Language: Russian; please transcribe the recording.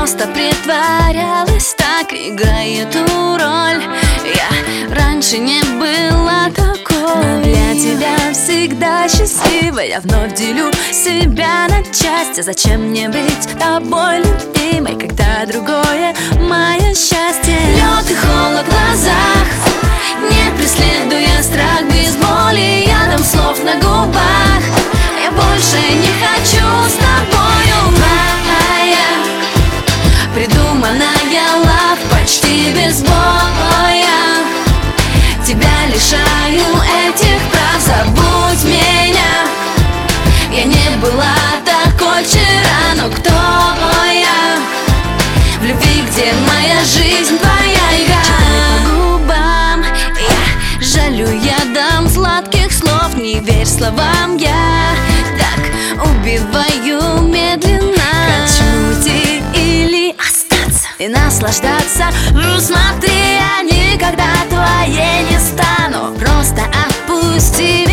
просто притворялась, так играй эту роль. Я раньше не была такой, но для тебя всегда счастливой. Я вновь делю себя на части. Зачем мне быть тобой, любимой, когда другое мое счастье? Лед и холод в глазах, не преследуя страх без боли, ядом слов на губах. Я больше не хочу с тобою. Твоя придуманная лав почти без боя. Тебя лишаю этих прав, забудь меня. Я не была такой вчера, но кто я? В любви, где моя жизнь, твоя игра. По губам я жалю ядом сладких слов. Не верь словам, я так убиваю медленно. Хочу уйти или остаться и наслаждаться. Смотри, я никогда твоей не стану. Просто отпусти